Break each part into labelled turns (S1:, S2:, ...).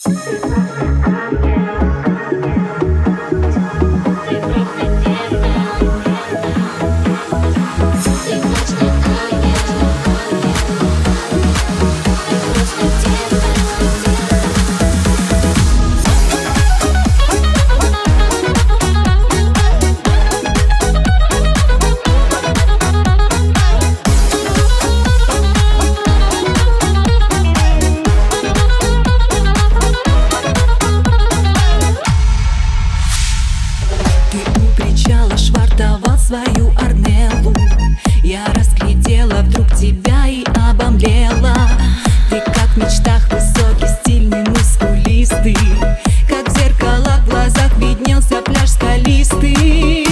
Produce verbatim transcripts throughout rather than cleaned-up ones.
S1: Свою Арнеллу я разглядела вдруг тебя и обомлела. Ты как в мечтах высокий, стильный, мускулистый, как в зеркало в глазах виднелся пляж скалистый.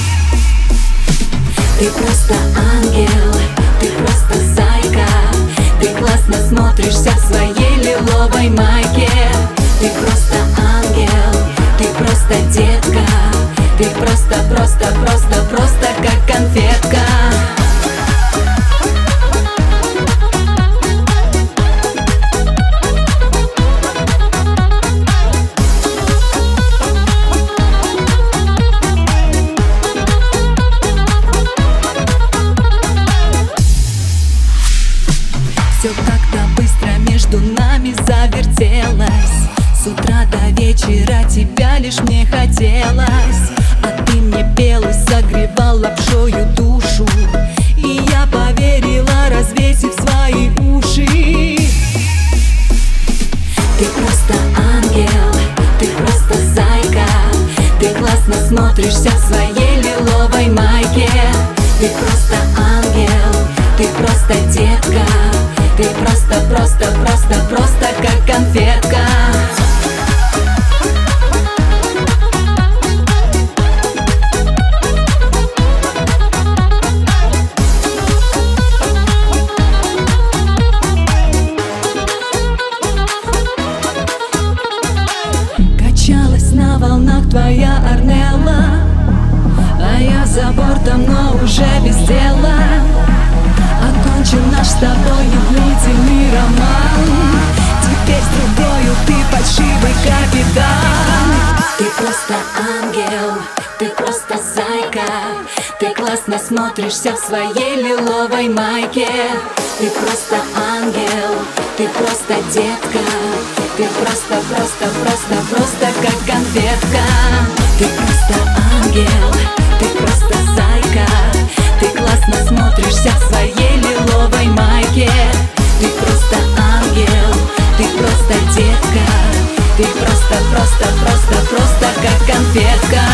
S1: Ты просто ангел, ты просто зайка, ты классно смотришься в своей лиловой майке. Ты просто ангел, ты просто детка, ты просто, просто, просто, просто как конфетка. Все как-то быстро между нами завертелось. С утра до вечера тебя лишь мне хотелось. А ты мне пел и согревал лапшою душу, и я поверила, развесив свои уши. Ты просто ангел, ты просто зайка, ты классно смотришься в своей лиловой майке. Ты просто ангел, ты просто детка, ты просто, просто, просто, просто как конфетка. На волнах твоя Арнелла, а я за бортом, но уже без дела. Окончен наш с тобой длительный роман. Теперь с другою ты фальшивый капитан. Ты просто ангел, ты просто зайка, ты классно смотришься в своей лиловой майке. Ты просто ангел, ты просто детка, ты просто, просто, просто, просто как конфетка. Ты просто ангел, ты просто зайка, ты классно смотришься в своей лиловой майке. Ты просто ангел, ты просто детка, ты просто, просто, просто, просто как конфетка.